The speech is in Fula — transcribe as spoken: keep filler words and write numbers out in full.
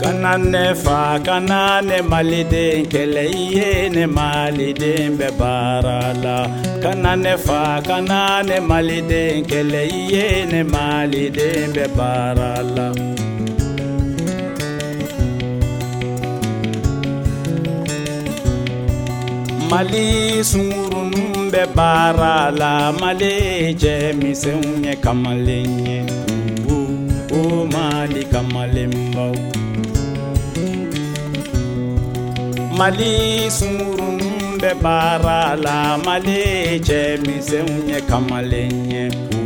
Kana ne fa kana ne maliden kele ye ne maliden be barala. Kana ne fa kana ne maliden kele ye ne maliden be barala. Mali sungurunum be barala. Mali je misenye kamalenye. O Mali kamalemba. Mali sungurunum be barala. Mali je misenye kamalenye.